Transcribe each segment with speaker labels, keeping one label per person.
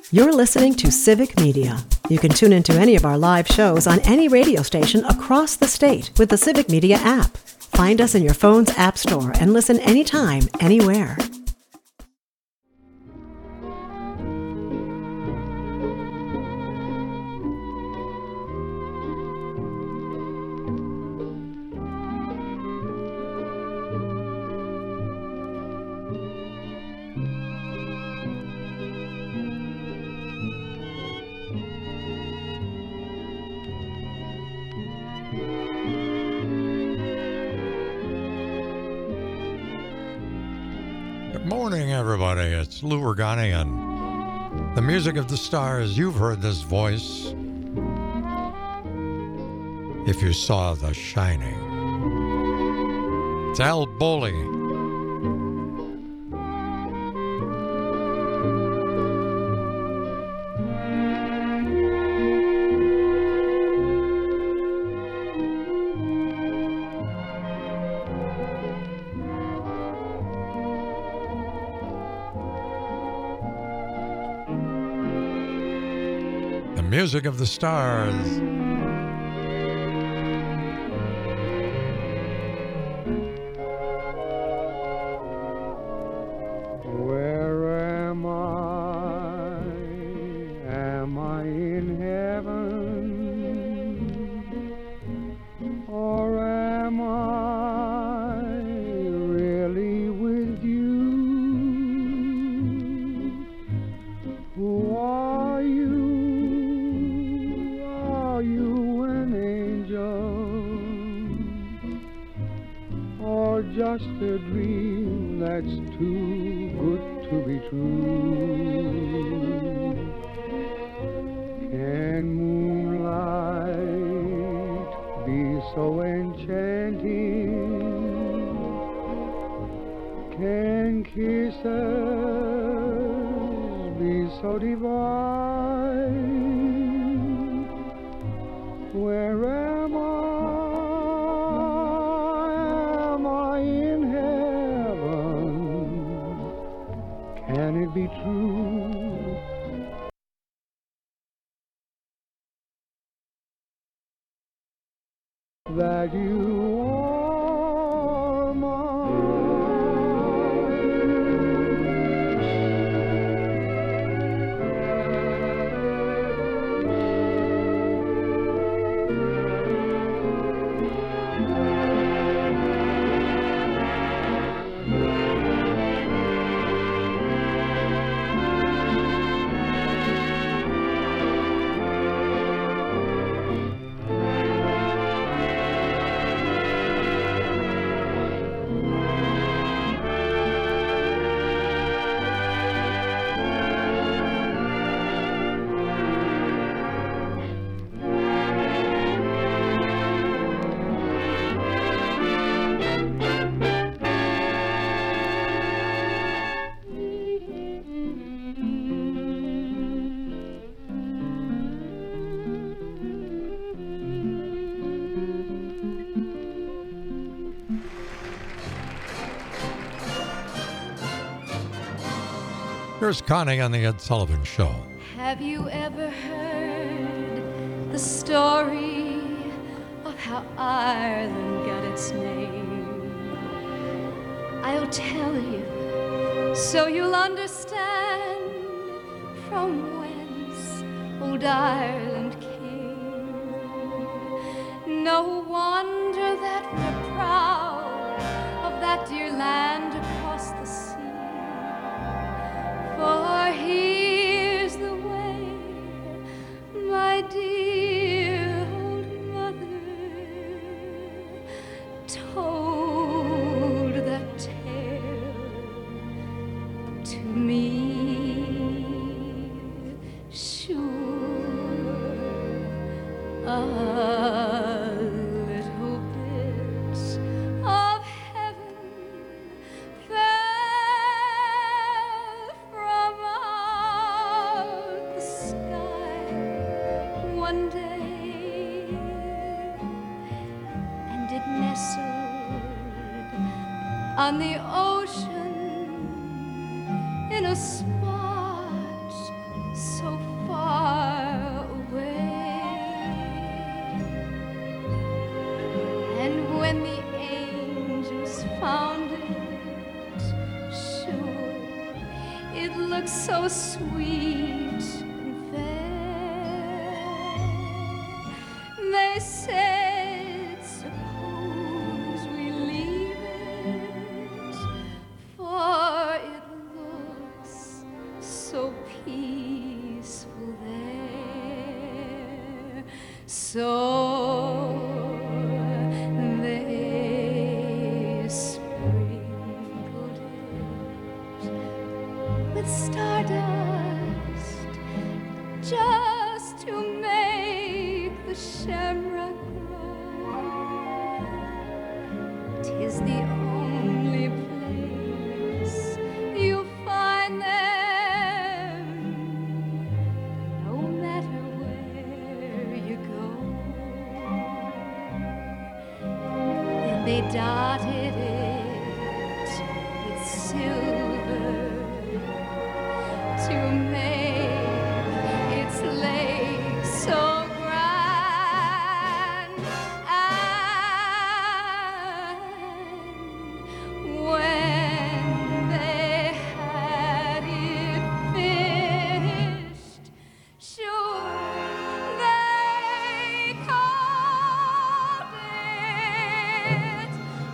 Speaker 1: You're listening to Civic Media. You can tune into any of our live shows on any radio station across the state with the Civic Media app. Find us in your phone's app store and listen anytime, anywhere.
Speaker 2: Morning, everybody. It's Lou Organian. The music of the stars. You've heard this voice. If you saw The Shining. It's Al Bowley. Music of the stars.
Speaker 3: Where am I? Am I in heaven? Or am I really with you? Who are you? Are you an angel, or just a dream that's too good to be true? Can moonlight be so enchanting? Can kisses be so divine? Where am I? Am I in heaven? Can it be true that you are mine?
Speaker 2: Here's Connie on the Ed Sullivan Show.
Speaker 4: Have you ever heard the story of how Ireland got its name? I'll tell you so you'll understand from whence old Ireland came. No wonder that we're proud of that dear land across the sea. For here's the way my dear old mother told that tale to me. Sure, a little bit of heaven fell from out the sky one day, and it nestled on the ocean in a spot so so sweet and fair. They said, suppose we leave it, for it looks so peaceful there. So they sprinkled it with stardust just to make the shamrock grow. 'Tis the only place you'll find them, no matter where you go. Then they dotted it with silver to make its lake so grand. And when they had it finished, sure they called it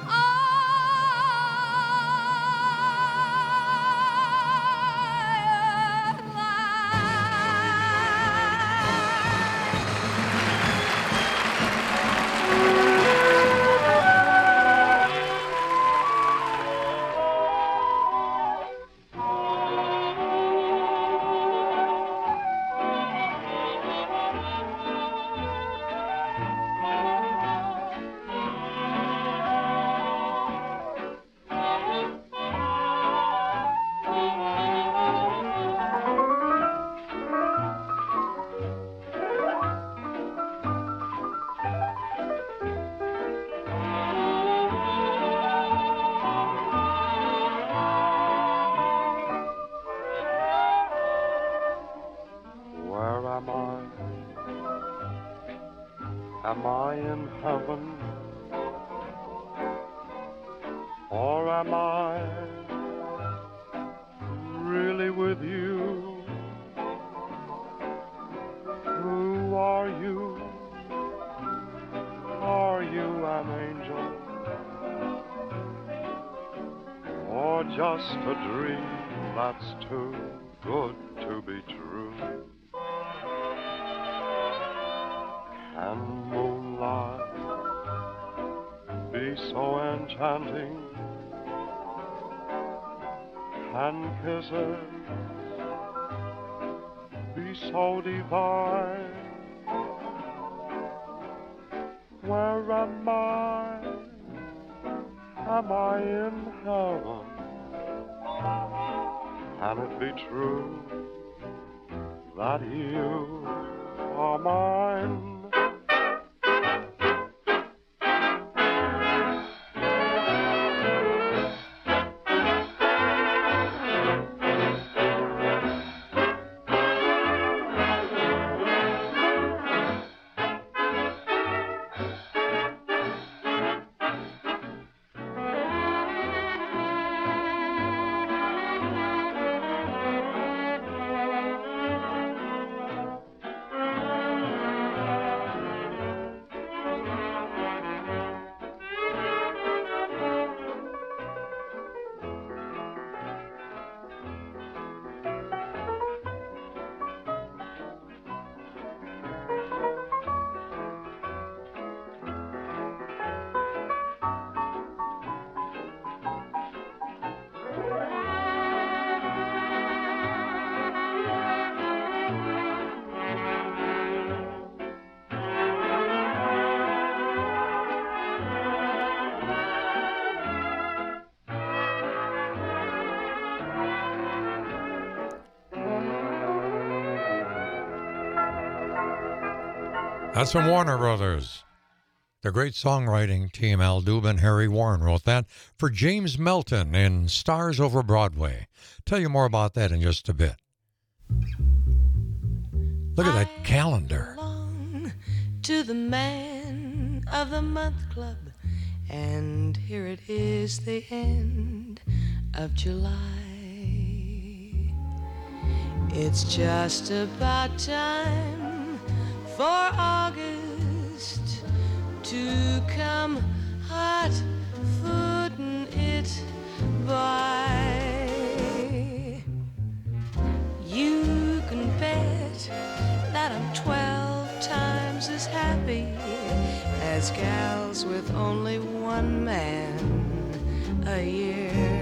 Speaker 3: Where am I? Am I in heaven? Or am I really with you? Who are you? Are you an angel? Or just a dream that's too good to be true? Can moonlight be so enchanting? Can kisses be so divine? Where am I? Am I in heaven? Can it be true that you are mine?
Speaker 2: That's from Warner Brothers. The great songwriting team, Al Dubin, Harry Warren, wrote that for James Melton in Stars Over Broadway. Tell you more about that in just a bit. Look at that calendar.
Speaker 5: Belong to the Man of the Month Club, and here it is, the end of July. It's just about time for August to come hot footing it by. You can bet that I'm 12 times as happy as gals with only one man a year.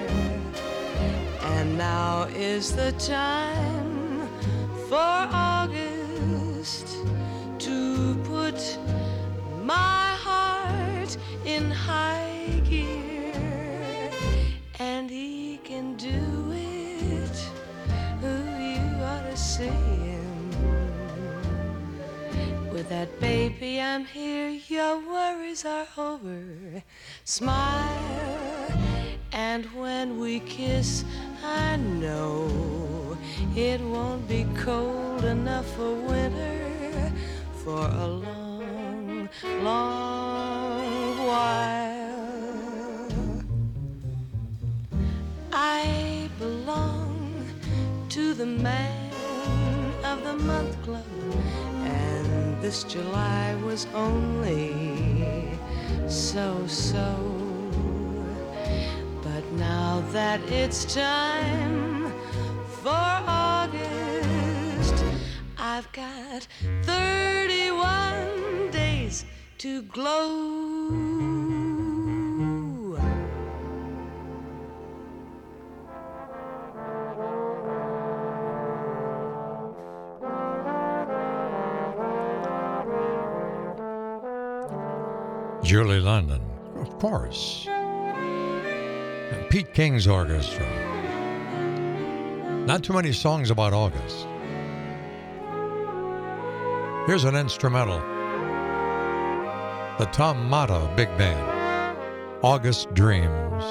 Speaker 5: And now is the time for August to put my heart in high gear, and he can do it. Ooh, you ought to see him. With that baby I'm here, your worries are over. Smile, and when we kiss, I know it won't be cold enough for winter for a long, long while. I belong to the Man of the Month Club, and this July was only so-so. But now that it's time for August, I've got 31 days to glow.
Speaker 2: Julie London, of course. And Pete King's orchestra. Not too many songs about August. Here's an instrumental. The Tom Mata Big Band. August Dreams.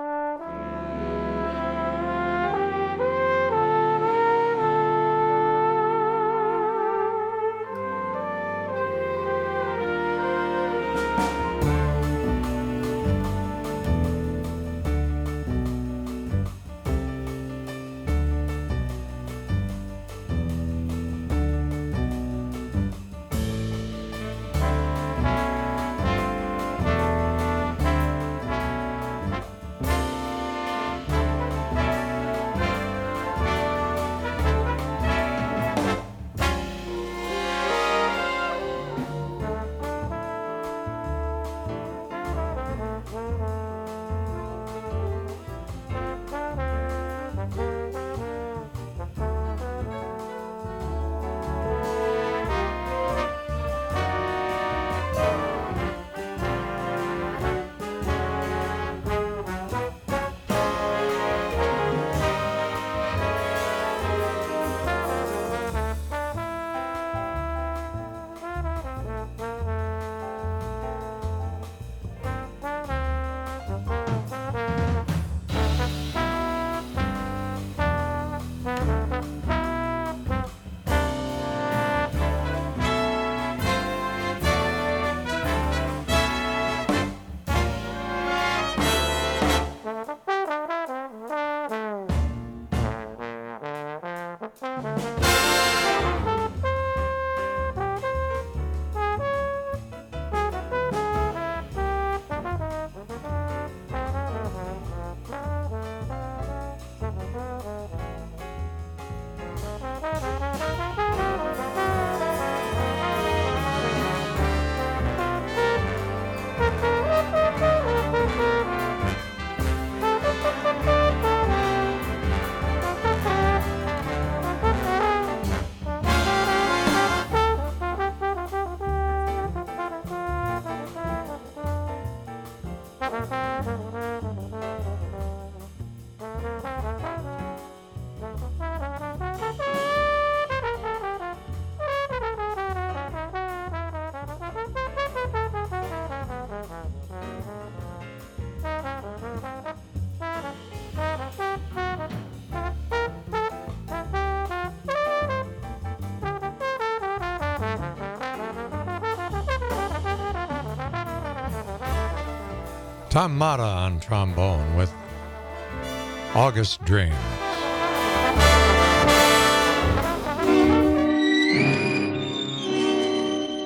Speaker 2: Tom Mata on trombone with August Dreams.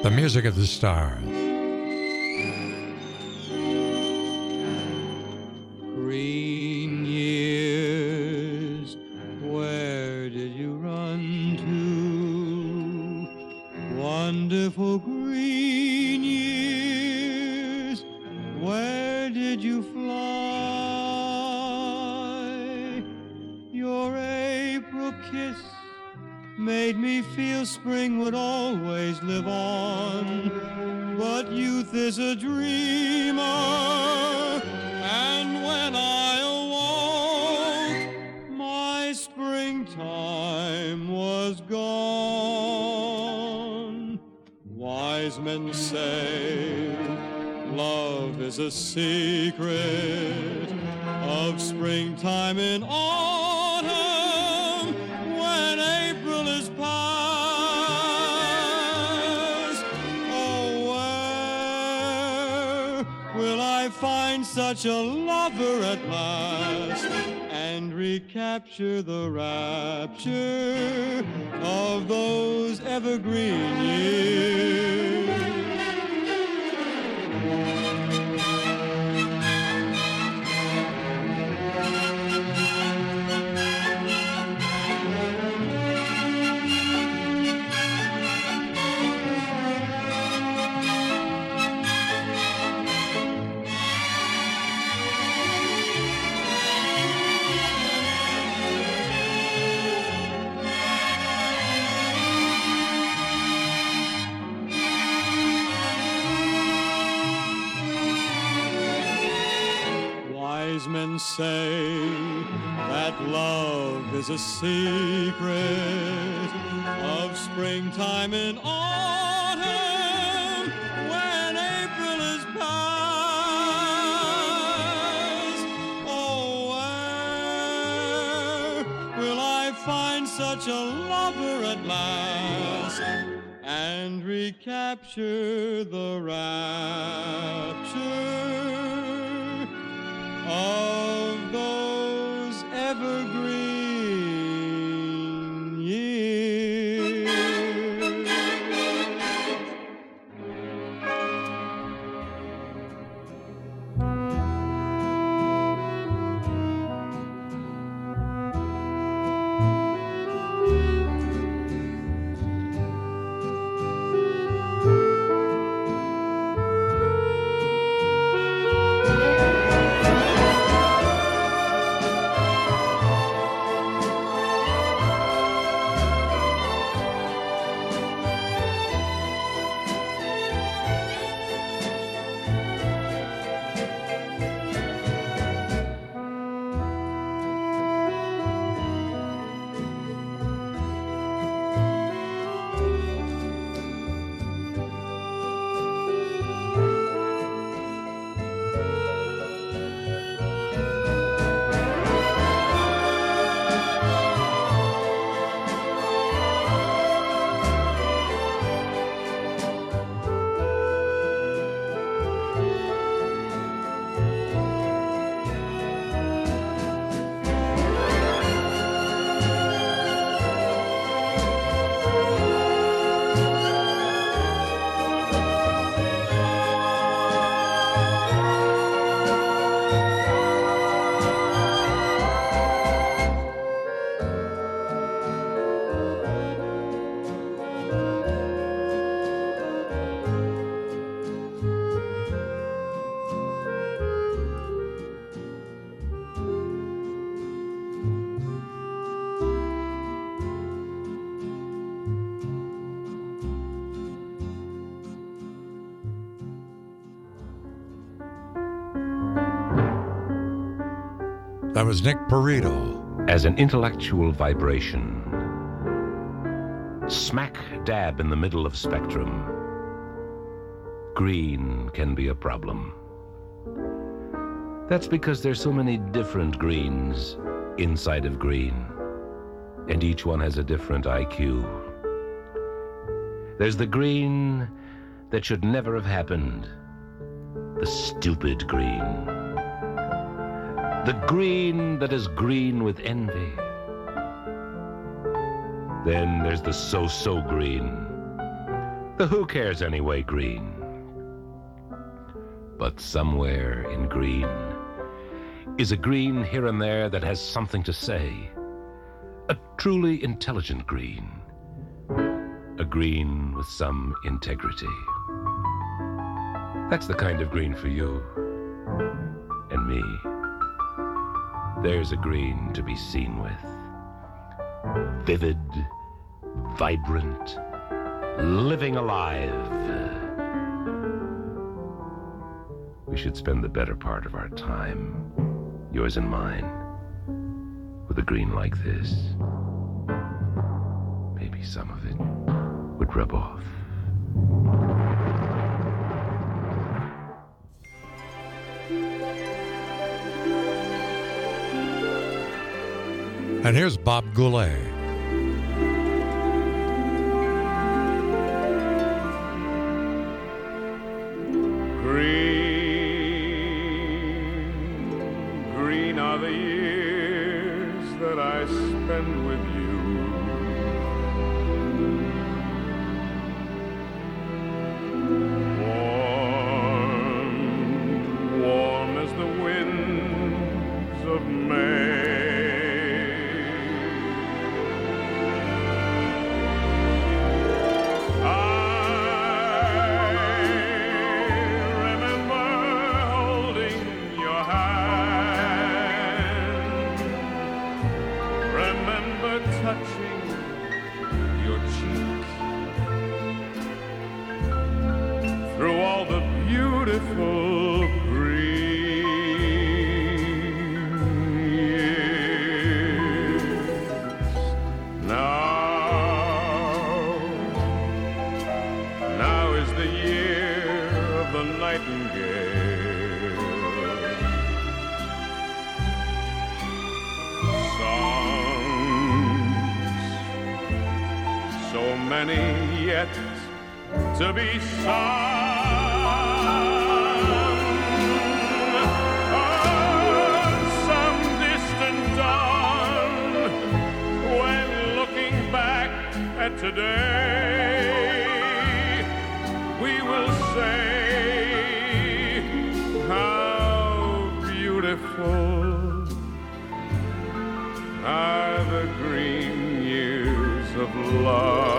Speaker 2: The music of the stars.
Speaker 6: Green years, where did you run to? Wonderful green years, where did you fly? Your April kiss made me feel spring would always live on. But youth is a dreamer, and when I awoke, my springtime was gone. Wise men say love is a secret of springtime in autumn, when April is past. Oh, where will I find such a lover at last, and recapture the rapture of those evergreen years? Wise men say that love is a secret of springtime in autumn, when April is past. Oh, where will I find such a lover at last, and recapture the rapture of those evergreen years?
Speaker 2: That was Nick Perito.
Speaker 7: As an intellectual vibration, smack dab in the middle of spectrum, green can be a problem. That's because there's so many different greens inside of green, and each one has a different IQ. There's the green that should never have happened, the stupid green. The green that is green with envy. Then there's the so-so green, The who cares anyway green. But somewhere in green is a green here and there that has something to say. A truly intelligent green. A green with some integrity. That's the kind of green for you and me. There's a green to be seen with. Vivid, vibrant, living alive. We should spend the better part of our time, yours and mine, with a green like this. Maybe some of it would rub off.
Speaker 2: And here's Bob Goulet.
Speaker 3: Green are the years that I spend with you. Warm as the winds of May. Touching your cheek through all the beautiful green years. Now is the year of the nightingale. So many yet to be sung on some distant dawn, when looking back at today, we will say how beautiful are the green years of love.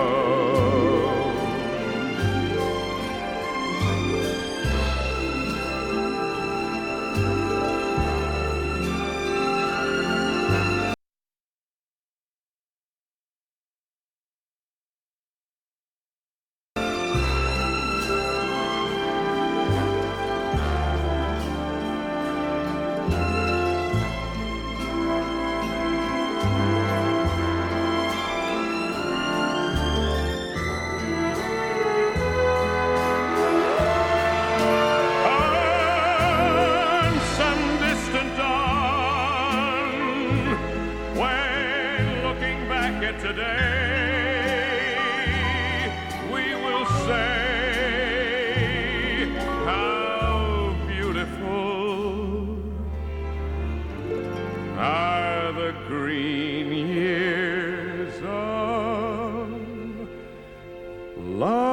Speaker 3: Today, we will say how beautiful are the green years of love.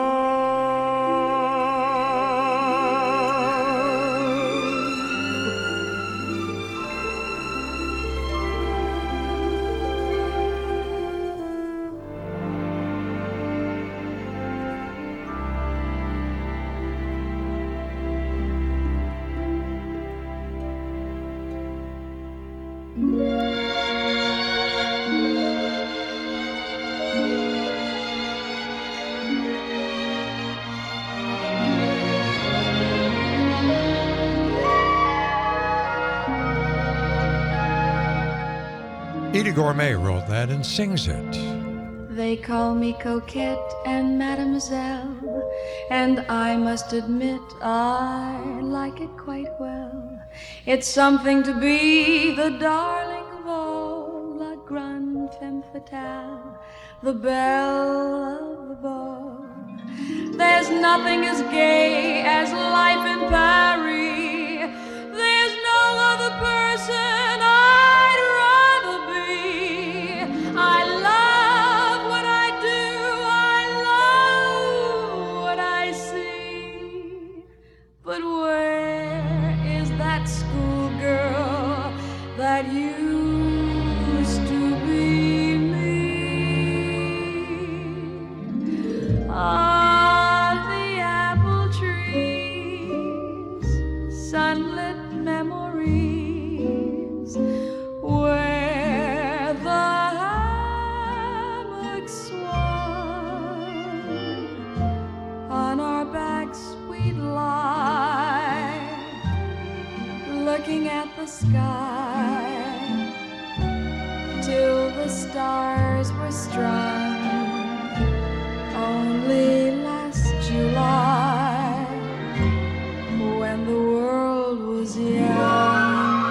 Speaker 2: Edie Gourmet wrote that and sings it.
Speaker 4: They call me coquette and mademoiselle, and I must admit I like it quite well. It's something to be the darling of all, la grande femme fatale, the belle of the ball. There's nothing as gay as life in Paris. There's no other person I'd rather be. I love what I do. I love strung only last July when the world was young.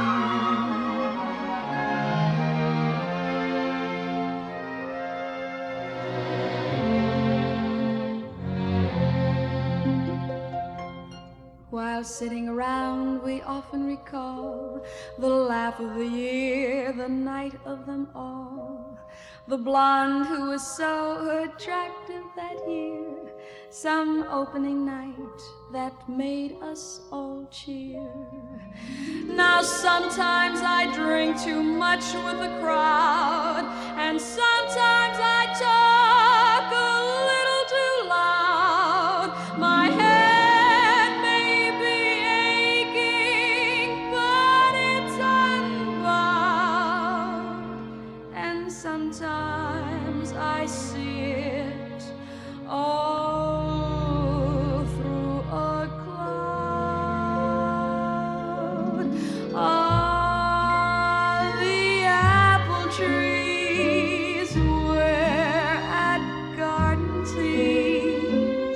Speaker 4: While sitting around, we often recall the laugh of the year, the night of them all. The blonde who was so attractive that year, some opening night that made us all cheer. Now sometimes I drink too much with the crowd, and sometimes I talk a little too loud. My head may be aching, but it's unbound, and sometimes I see it all through a cloud. Ah, the apple trees were at garden teas.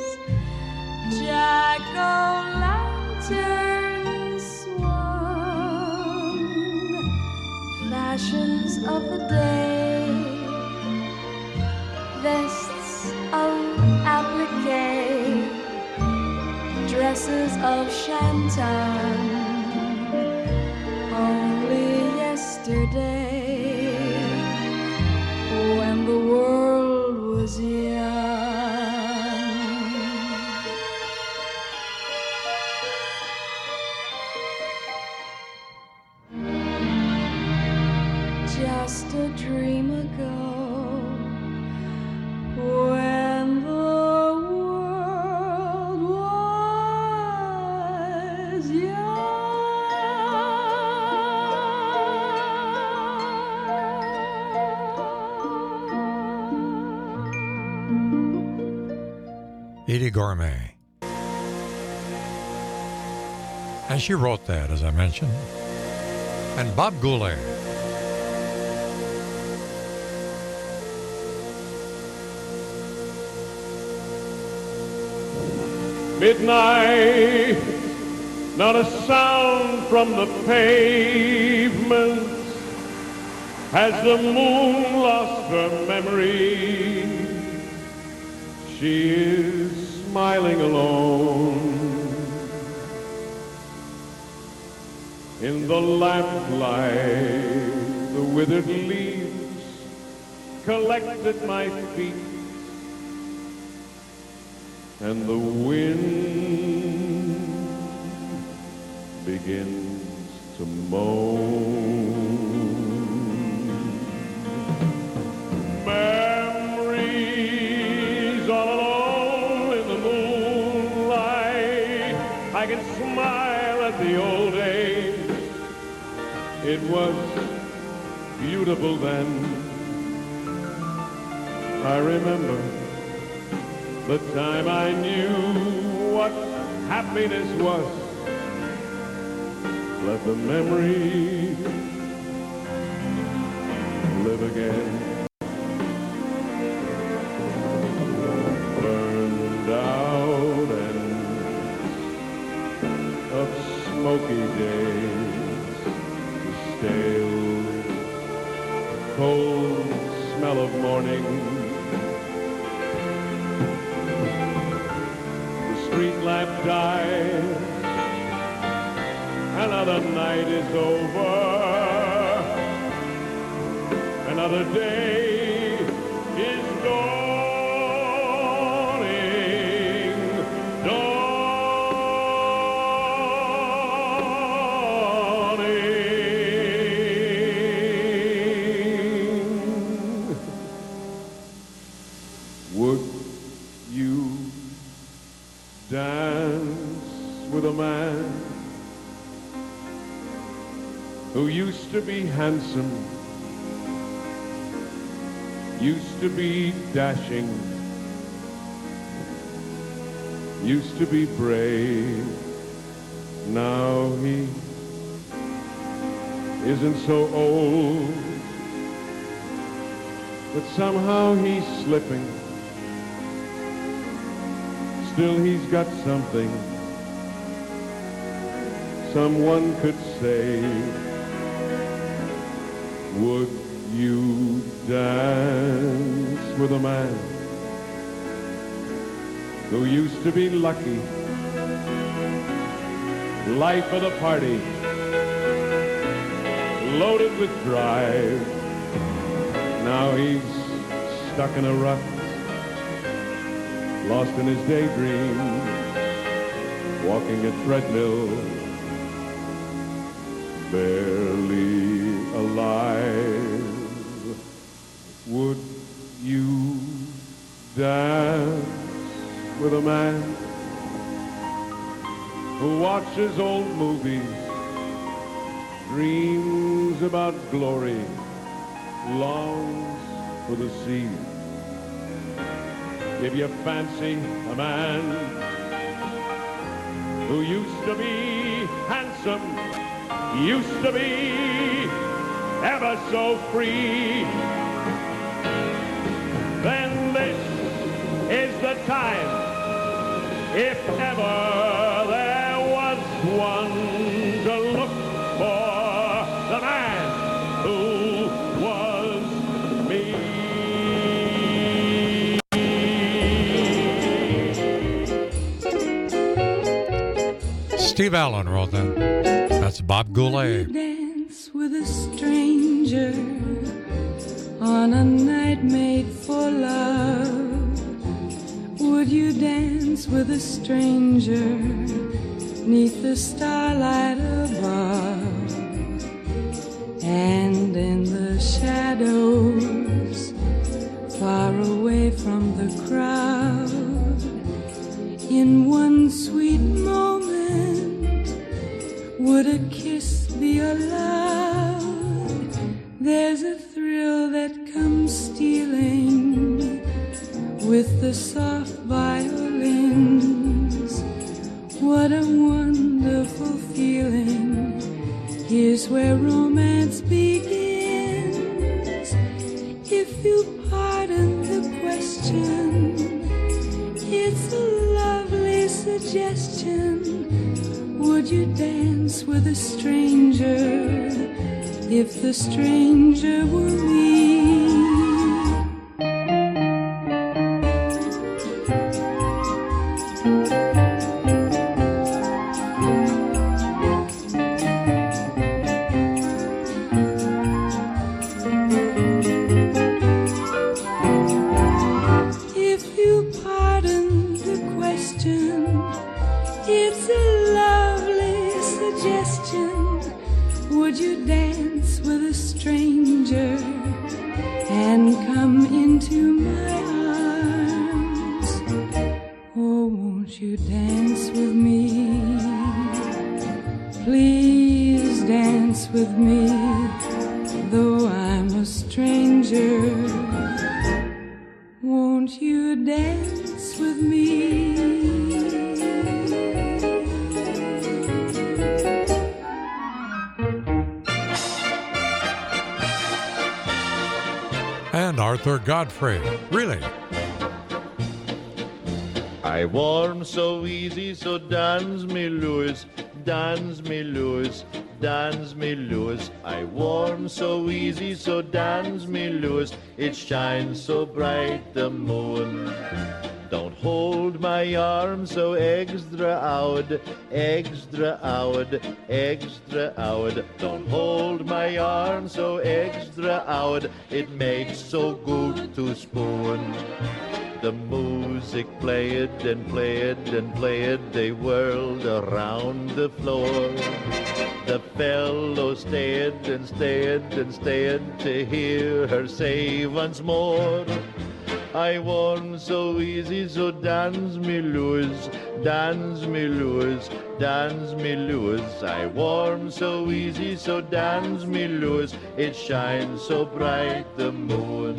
Speaker 4: Jack-o'-lanterns swung. Fashions of the day, vests of applique, dresses of shantan. Only yesterday, when the world was young. Just a dream ago, when the world was young.
Speaker 2: Edie Gourmet. And she wrote that, as I mentioned. And Bob Goulet.
Speaker 8: Midnight, not a sound from the pavement. Has the moon lost her memory? She is smiling alone in the lamplight. The withered leaves collect at my feet, and the wind begins to moan. Memories all alone in the moonlight. I can smile at the old days. It was beautiful then. I remember the time I knew what happiness was. Let the memory live again. Burned out and of smoky days, the stale, cold smell of morning. Street lamp dies, another night is over, another day is dawning, dawning. Would you dance with a man who used to be handsome, used to be dashing, used to be brave? Now he isn't so old. but somehow he's slipping. Still he's got something someone could say. Would you dance with a man who used to be lucky, life of the party, loaded with drive? Now he's stuck in a rut, lost in his daydream, walking a treadmill, barely alive. Would you dance with a man who watches old movies, dreams about glory, longs for the sea? If you fancy a man who used to be handsome, used to be ever so free, then this is the time, if ever there was one, to look for the man who was me.
Speaker 2: Steve Allen wrote that. That's Bob Goulet.
Speaker 9: Dance with a stranger on a night made for love. Would you dance with a stranger neath the starlight above? And in the shadows, far away from the crowd, in one sweet moment, would a kiss be allowed? There's a thrill that comes stealing with the soft violins. What a wonderful feeling. Here's where romance begins. If you pardon the question, it's a lovely suggestion. Would you dance with a stranger if the stranger were me? It's a lovely suggestion. Would you dance with a stranger and come into my arms? Oh, won't you dance with me? Please dance with me, though I'm a stranger. Won't you dance with me?
Speaker 2: And Arthur Godfrey. Really?
Speaker 10: I warm so easy, so dance me Louis, dance me Louis, dance me Louis. I warm so easy, so dance me Louis. It shines so bright the moon. Don't hold my arm so extra out, extra out, extra out. Don't hold my arm so extra out. It makes so good to spoon. The music played and played and played. They whirled around the floor. The fellow stayed and stayed and stayed to hear her say once more, I warm so easy, so dance me Louis, dance me Louis, dance me Louis. I warm so easy, so dance me Louis. It shines so bright the moon.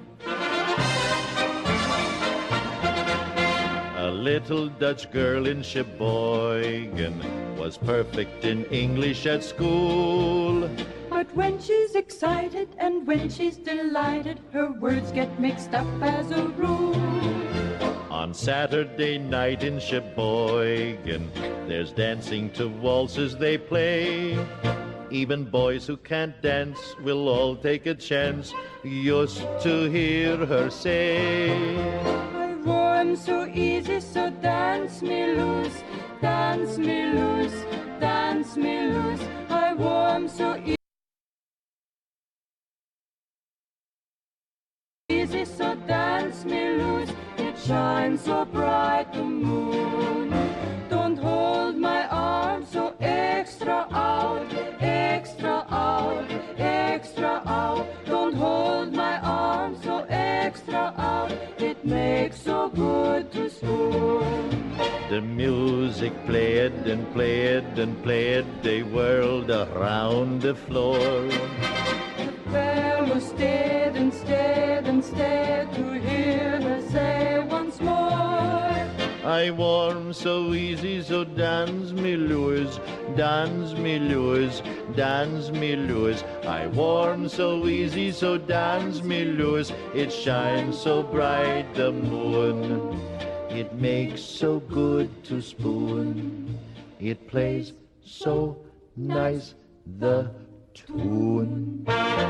Speaker 10: A little Dutch girl in Sheboygan was perfect in English at school. But
Speaker 9: When she's excited and when she's delighted, her words get mixed up as a rule.
Speaker 10: On Saturday night in Sheboygan, there's dancing to waltzes they play. Even boys who can't dance will all take a chance just to hear her say,
Speaker 9: I warm so easy, so dance me loose, dance me loose, dance me loose. I warm so easy, so dance me loose. It shines so bright the moon. Don't hold my arm so extra out, extra out, extra out. Don't hold my arm so extra out. It makes so good to spoon.
Speaker 10: The music played and played and played. They whirled around the floor.
Speaker 9: The fellow stayed and stayed and stayed to hear her say once more,
Speaker 10: I warm so easy, so dance me Lewis, dance me Lewis, dance me Lewis. I warm so easy, so dance me Lewis. It shines so bright the moon. It makes so good to spoon. It plays so nice the tune.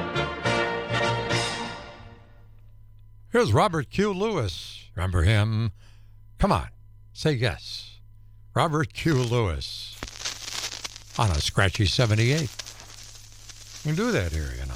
Speaker 2: Here's Robert Q. Lewis. Remember him? Come on, say yes. Robert Q. Lewis on a scratchy 78. You can do that here, you know.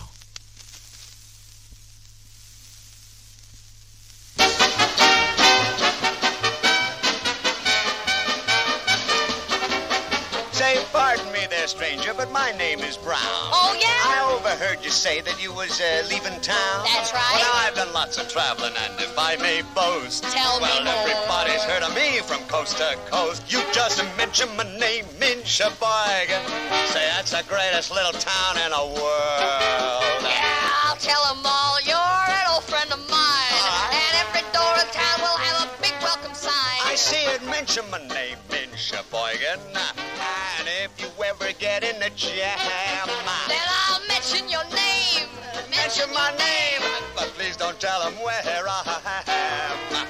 Speaker 11: Say, pardon me there, stranger, but my name is Brown.
Speaker 12: Oh, yeah?
Speaker 11: I overheard you say that you was leaving town.
Speaker 12: That's right.
Speaker 11: Well, now I've done lots of traveling, and if I may boast,
Speaker 12: Tell me
Speaker 11: well,
Speaker 12: more.
Speaker 11: everybody's heard of me from coast to coast. You just mentioned my name in Sheboygan. Say, that's the greatest little town in the world.
Speaker 12: Yeah, I'll tell them all. You're an old friend of mine. And every door in town will have a big welcome sign.
Speaker 11: I see it mention my name in Sheboygan. And if you ever get in a jam,
Speaker 12: Then I'll mention your name.
Speaker 11: mention my name, but please don't tell them where I am.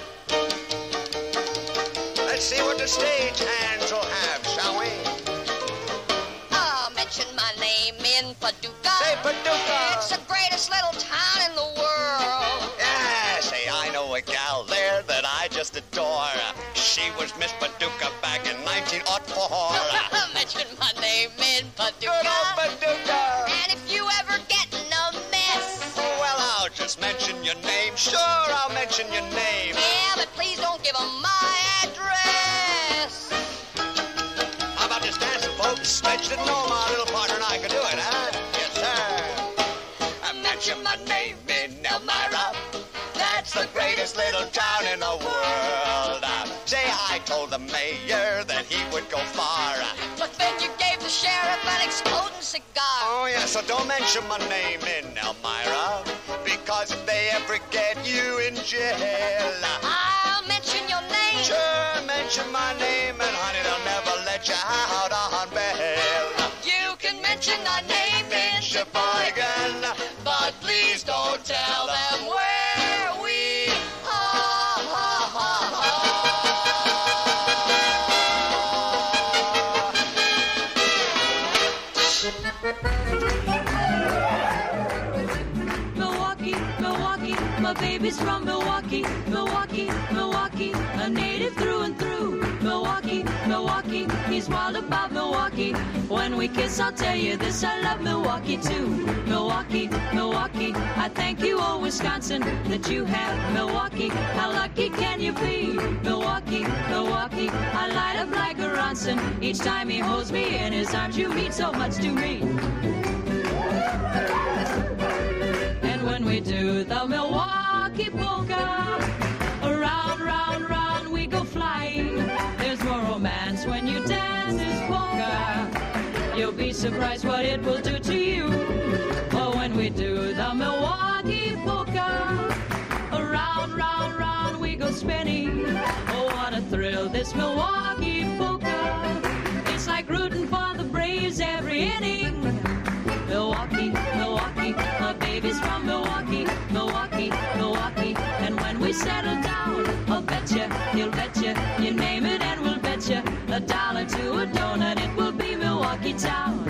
Speaker 11: Let's see what the stage hands will have, shall we?
Speaker 12: I'll mention my name in Paducah.
Speaker 11: Say Paducah.
Speaker 12: It's the greatest little town in the world.
Speaker 11: Yeah, say I know a gal there that I just adore. She was Miss Paducah back in 1904.
Speaker 12: Mention my name in Paducah.
Speaker 11: Good old Paducah.
Speaker 12: And if you ever get in a mess,
Speaker 11: Well, I'll just mention your name. Sure, I'll mention your name.
Speaker 12: yeah, but please don't give them my address.
Speaker 11: How about this dancing, folks? Bet you didn't know my little partner and I could do it, huh? Yes, sir. I mention my name in Elmira. That's the greatest little town in the world. Say, I told the mayor that he would go far.
Speaker 12: But then you gave the sheriff an exploding cigar.
Speaker 11: Oh, yeah, so don't mention my name in Elmira, because if they ever get you in jail,
Speaker 12: I'll mention your name.
Speaker 11: sure, mention my name, and honey, they'll never let you out on bail.
Speaker 12: You can mention my name in
Speaker 11: Sheboygan, but please don't tell them where we
Speaker 9: Milwaukee, Milwaukee, my baby's from Milwaukee, Milwaukee, Milwaukee, a native through and through. Milwaukee, Milwaukee, he's wild about Milwaukee. When we kiss, I'll tell you this, I love Milwaukee too. Milwaukee, Milwaukee, I thank you, oh Wisconsin, that you have Milwaukee. How lucky can you be? Milwaukee, Milwaukee, I light up like a Ronson. Each time he holds me in his arms, you mean so much to me. And when we do the Milwaukee polka, around, round, round we go flying. There's more romance when you dance this polka. You'll be surprised what it will do to you. Oh, when we do the Milwaukee polka, around, round, round we go spinning. Oh, what a thrill this Milwaukee polka. It's like rooting for the Braves every inning. Milwaukee, settle down, I'll betcha, he'll betcha, you name it and we'll betcha $1 to a donut, it will be Milwaukee town.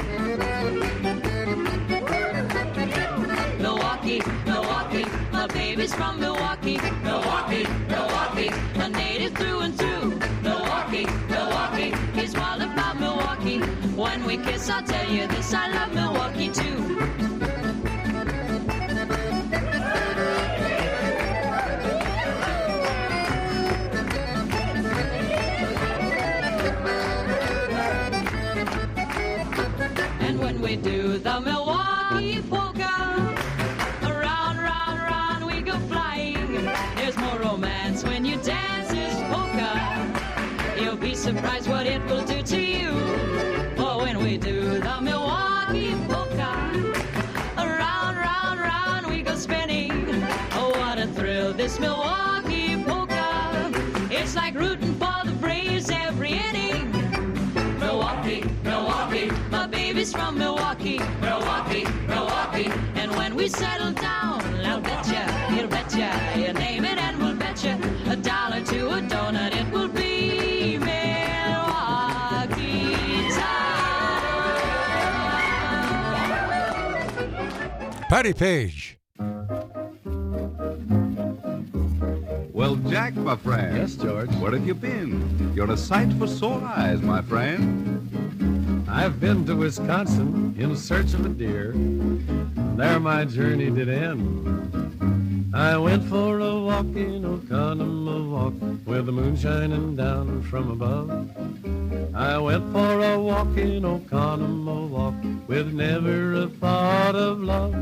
Speaker 9: Milwaukee, Milwaukee, my baby's from Milwaukee. Milwaukee, Milwaukee, a native through and through. Milwaukee, Milwaukee, he's wild about Milwaukee. When we kiss, I'll tell you this, I love Milwaukee too. And when we do the Milwaukee polka, around, round, round we go flying. There's more romance when you dance this polka. You'll be surprised what it will do to you. Oh, when we do the Milwaukee polka, around, round, round we go spinning. Oh, what a thrill this Milwaukee polka. It's like rooting for the Braves every inning. Milwaukee, Milwaukee, my baby's from Milwaukee. Milwaukee, Milwaukee, and when we settle down, I'll betcha, he'll betcha, you name it and we'll betcha $1 to a donut, it will be Milwaukee town.
Speaker 2: Patty Page.
Speaker 13: Well, Jack, my friend.
Speaker 14: Yes, George.
Speaker 13: Where have you been? You're a sight for sore eyes, my friend.
Speaker 14: I've been to Wisconsin in search of a deer. There my journey did end. I went for a walk in Oconomowoc with the moon shining down from above. I went for a walk in Oconomowoc with never a thought of love.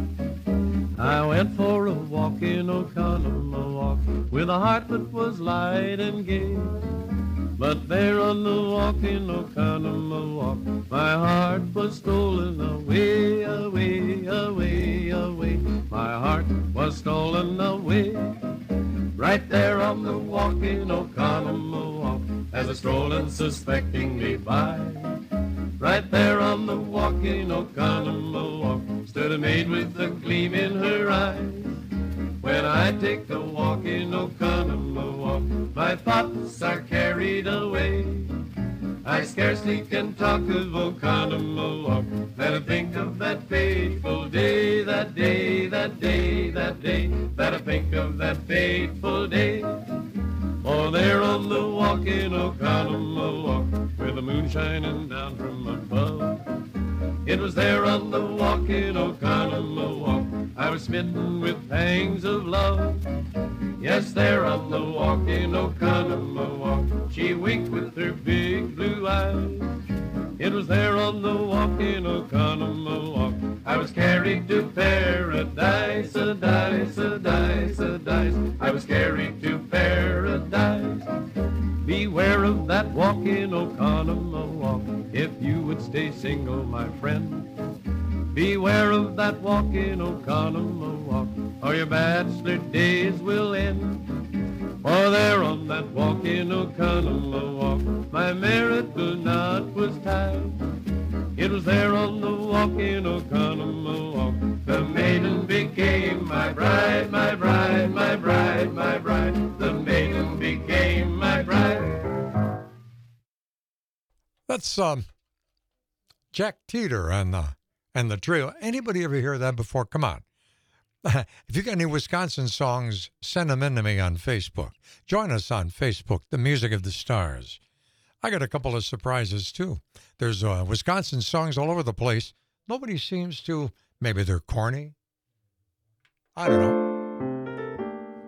Speaker 14: I went for a walk in Oconomowoc with a heart that was light and gay. But there on the walk in Oconomowoc, my heart was stolen away, away, away, away. My heart was stolen away. Right there on the walk in Oconomowoc, as I strolling suspectingly by. Right there on the walk in Oconomowoc, stood a maid with a gleam in her eyes. When I take a walk in Oconomowoc, my thoughts are carried away. I scarcely can talk of Oconomowoc, then I think of that fateful day, that day, that day, that day, that I think of that fateful day. Oh, there on the walk in Oconomowoc, with the moon shining down from above. It was there on the walk in Oconomowoc, I was smitten with pangs of love. Yes, there on the walk in Oconomowoc, she winked with her big blue eyes. It was there on the walk in Oconomowoc, I was carried to paradise, a dice, a dice, a dice. I was carried to paradise. Beware of that walk in Oconomowoc, if you would stay single, my friend. Beware of that walk in Oconomowoc, or your bachelor days will end. For there on that walk in Oconomowoc, my marital knot was tied. It was there on the walk in Oconomowoc, the maiden became my bride, my bride, my bride, my bride. The maiden became my bride.
Speaker 2: That's Jack Teeter and the trio. Anybody ever hear that before? Come on. If you got any Wisconsin songs, send them in to me on Facebook. Join us on Facebook, The Music of the Stars. I got a couple of surprises, too. There's Wisconsin songs all over the place. Nobody seems to, maybe they're corny. I don't know.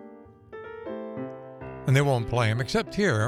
Speaker 2: And they won't play them, except here.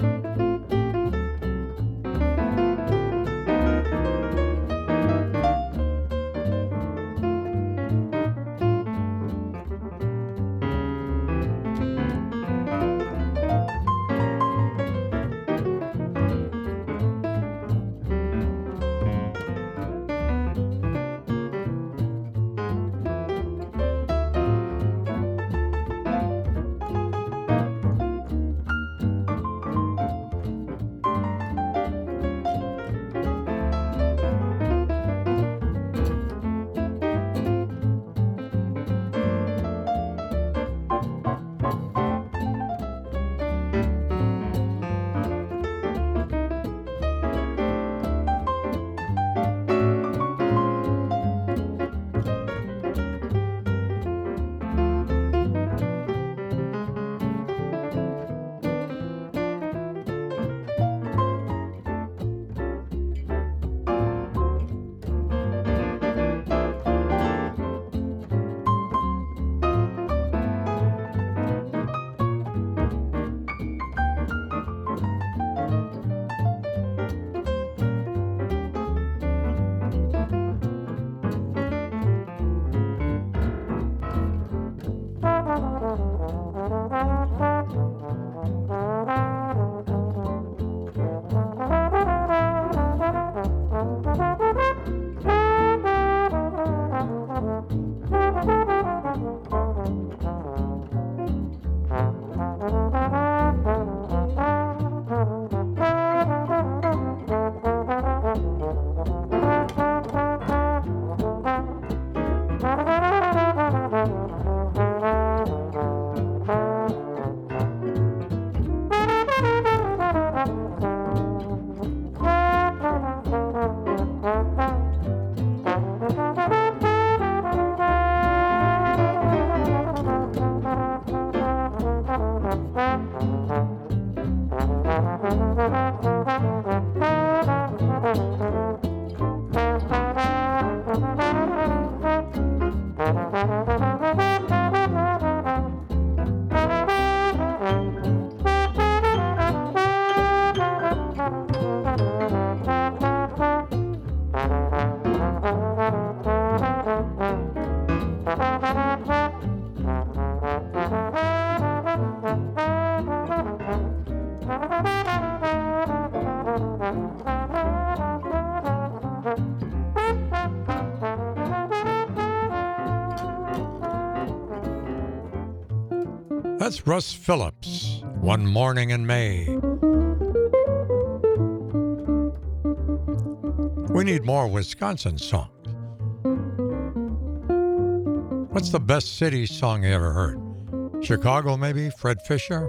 Speaker 2: That's Russ Phillips, One Morning in May. We need more Wisconsin songs. What's the best city song you ever heard? Chicago, maybe? Fred Fisher?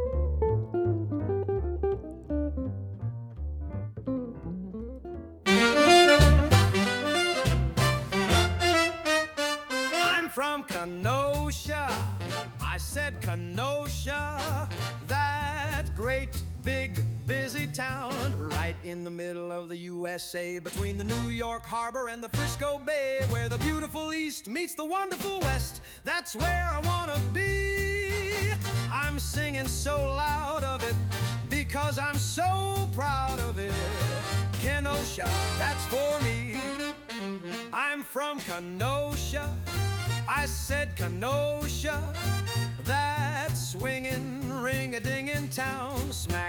Speaker 15: I'm from Kenosha. I said Kenosha, that great, big, busy town, right in the middle of the USA, between the New York Harbor and the Frisco Bay, where the beautiful East meets the wonderful West. That's where I wanna be. I'm singing so loud of it because I'm so proud of it. Kenosha, that's for me. I'm from Kenosha. I said Kenosha, that swinging ring-a-ding-in town, smack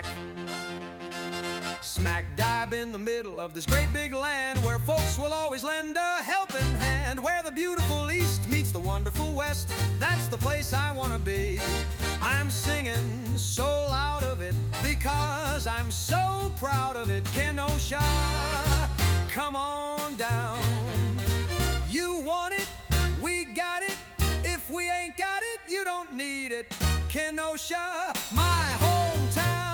Speaker 15: dab in the middle of this great big land, where folks will always lend a helping hand, where the beautiful East meets the wonderful West. That's the place I want to be. I'm singing so loud of it because I'm so proud of it. Kenosha, come on down. You want it, we got it. If we ain't got it, you don't need it. Kenosha, my hometown.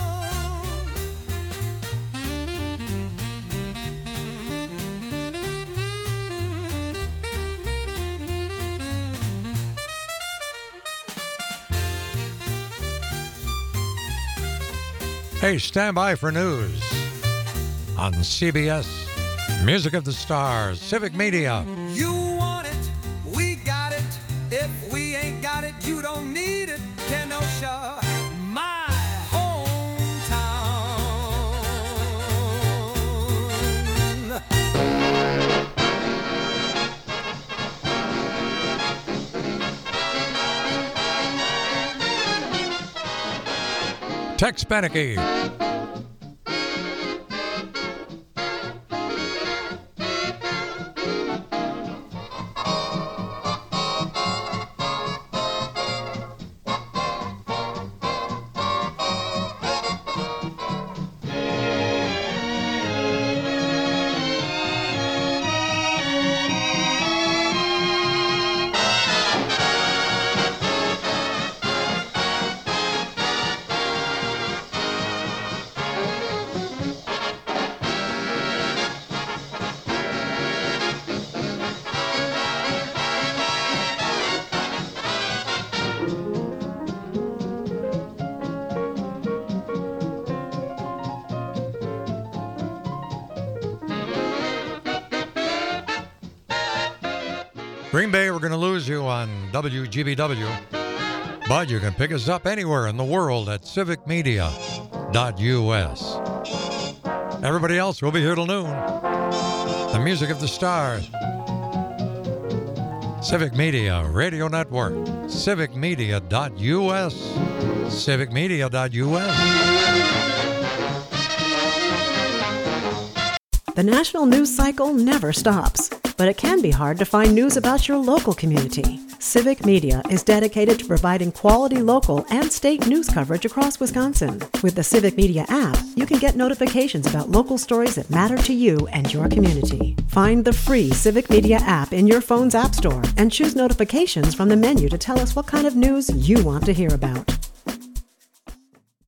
Speaker 2: Hey, stand by for news on CBS, Music of the Stars, Civic Media.
Speaker 15: You want it, we got it. If we ain't got it, you don't need it. Kenosha, my hometown.
Speaker 2: Tex Beneke. Green Bay, we're going to lose you on WGBW, but you can pick us up anywhere in the world at civicmedia.us. Everybody else, we'll be here till noon. The music of the stars. Civic Media Radio Network, civicmedia.us, civicmedia.us.
Speaker 1: The national news cycle never stops, but it can be hard to find news about your local community. Civic Media is dedicated to providing quality local and state news coverage across Wisconsin. With the Civic Media app, you can get notifications about local stories that matter to you and your community. Find the free Civic Media app in your phone's app store and choose notifications from the menu to tell us what kind of news you want to hear about.